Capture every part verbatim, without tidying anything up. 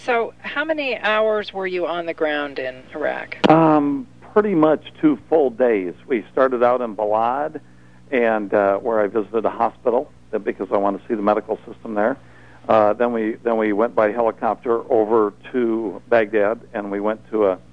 So how many hours were you on the ground in Iraq? Um, pretty much two full days. We started out in Balad, and uh, where I visited a hospital because I wanted to see the medical system there. Uh, then we then we went by helicopter over to Baghdad, and we went to a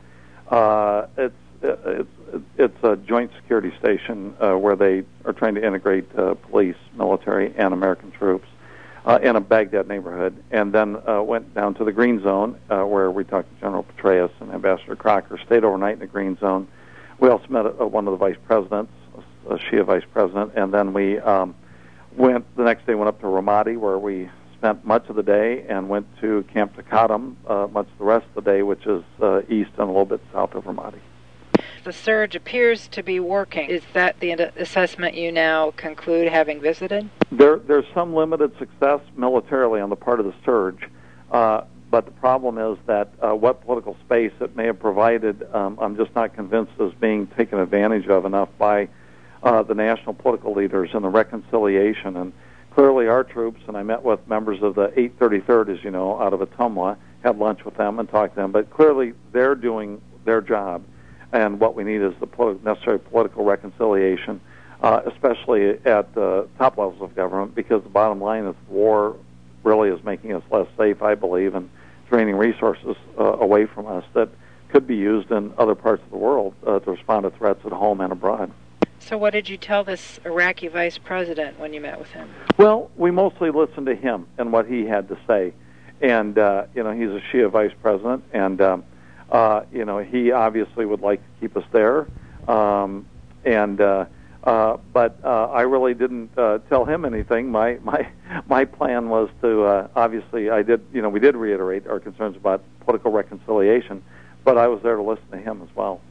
uh, it's it's it's a joint security station uh, where they are trying to integrate uh, police, military, and American troops uh, in a Baghdad neighborhood, and then uh, went down to the Green Zone uh, where we talked to General Petraeus and Ambassador Crocker. Stayed overnight in the Green Zone. We also met uh, one of the vice presidents, a Shia vice president, and then we um, went the next day. Went up to Ramadi where we spent much of the day, and went to Camp Takadam uh, much of the rest of the day, which is uh, east and a little bit south of Ramadi. The surge appears to be working. Is that the assessment you now conclude, having visited? There, there's some limited success militarily on the part of the surge, uh, but the problem is that uh, what political space it may have provided, um, I'm just not convinced is being taken advantage of enough by uh, the national political leaders in the reconciliation. And clearly our troops, and I met with members of the eight thirty-third, as you know, out of Atumwa, had lunch with them and talked to them, but clearly they're doing their job, and what we need is the politi- necessary political reconciliation, uh, especially at the top levels of government, because the bottom line is war really is making us less safe, I believe, and draining resources uh, away from us that could be used in other parts of the world uh, to respond to threats at home and abroad. So what did you tell this Iraqi vice president when you met with him? Well, we mostly listened to him and what he had to say. And, uh, you know, he's a Shia vice president, and, um, uh, you know, he obviously would like to keep us there. Um, and, uh, uh, but uh, I really didn't uh, tell him anything. My, my, my plan was to, uh, obviously, I did, you know, we did reiterate our concerns about political reconciliation, but I was there to listen to him as well.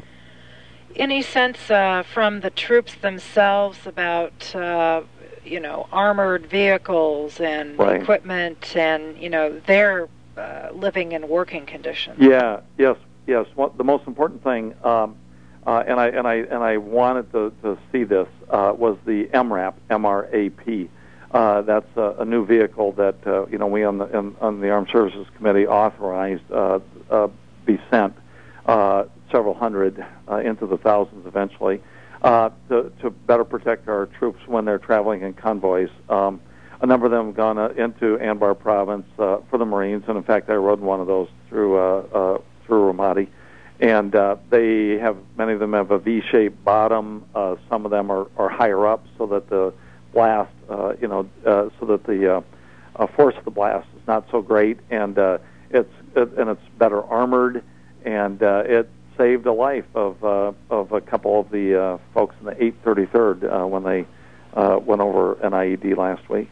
Any sense uh, from the troops themselves about, uh, you know, armored vehicles and right. equipment and, you know, their uh, living and working conditions? Yeah, yes, yes. Well, the most important thing, um, uh, and I and I and I wanted to, to see this uh, was the M RAP, M R A P. Uh, that's a, a new vehicle that uh, you know we on the in, on the Armed Services Committee authorized uh, uh, be sent. Uh, several hundred uh, into the thousands eventually, uh, to, to better protect our troops when they're traveling in convoys. Um, a number of them have gone uh, into Anbar province uh, for the Marines, and in fact I rode one of those through uh, uh, through Ramadi. And uh, they have, many of them have a V-shaped bottom. Uh, some of them are, are higher up so that the blast, uh, you know, uh, so that the uh, uh, force of the blast is not so great, and uh, it's it, and it's better armored, and uh, it saved a life of uh, of a couple of the uh, folks in the eight thirty-third uh, when they uh, went over an I E D last week.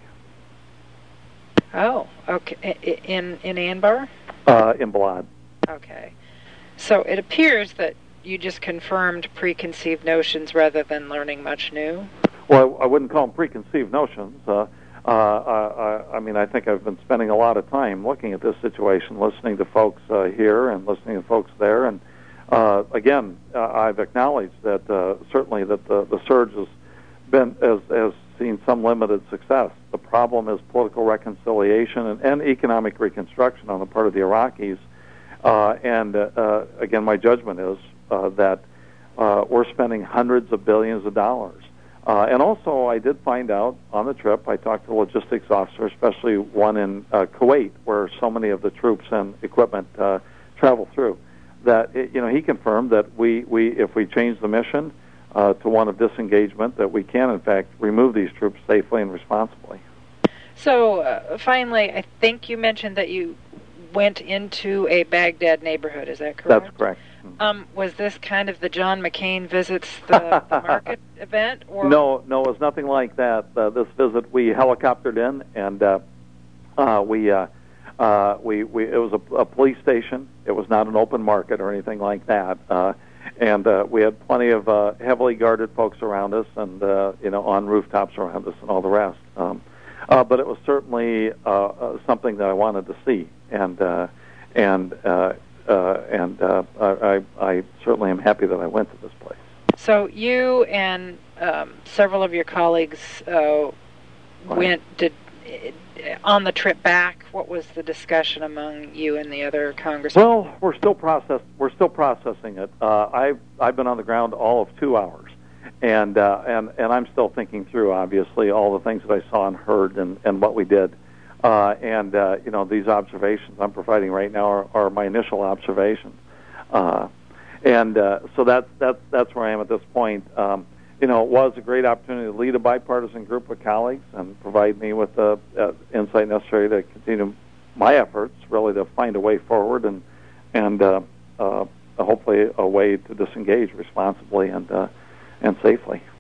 Oh, okay. In in Anbar? Uh, in Balad. Okay. So it appears that you just confirmed preconceived notions rather than learning much new? Well, I, I wouldn't call them preconceived notions. Uh, uh, I, I mean, I think I've been spending a lot of time looking at this situation, listening to folks uh, here and listening to folks there, and Uh, again, uh, I've acknowledged that uh, certainly that the, the surge has been has, has seen some limited success. The problem is political reconciliation and, and economic reconstruction on the part of the Iraqis. Uh, and uh, uh, again, my judgment is uh, that uh, we're spending hundreds of billions of dollars. Uh, and also, I did find out on the trip, I talked to a logistics officer, especially one in uh, Kuwait, where so many of the troops and equipment uh, travel through, that, you know, he confirmed that we, we if we change the mission uh, to one of disengagement, that we can, in fact, remove these troops safely and responsibly. So, uh, finally, I think you mentioned that you went into a Baghdad neighborhood. Is that correct? That's correct. Mm-hmm. Um, was this kind of the John McCain visits the, the market event? Or? No, no, it was nothing like that. Uh, this visit, we helicoptered in, and uh, uh, we... Uh, Uh, we, we it was a, a police station. It was not an open market or anything like that. Uh, and uh, we had plenty of uh, heavily guarded folks around us, and uh, you know, on rooftops around us, and all the rest. Um, uh, but it was certainly uh, uh, something that I wanted to see, and uh, and uh, uh, and uh, I, I certainly am happy that I went to this place. So you and um, several of your colleagues uh, right. went did. on the trip back, what was the discussion among you and the other congressmen? Well, we're still process we're still processing it. Uh, I've I've been on the ground all of two hours, and uh, and and I'm still thinking through, obviously, all the things that I saw and heard, and, and what we did. Uh, and uh, you know, these observations I'm providing right now are, are my initial observations. Uh, and uh, so that's that's that's where I am at this point. Um, You know, it was a great opportunity to lead a bipartisan group of colleagues and provide me with the uh, insight necessary to continue my efforts, really to find a way forward and and uh, uh, hopefully a way to disengage responsibly and uh, and safely.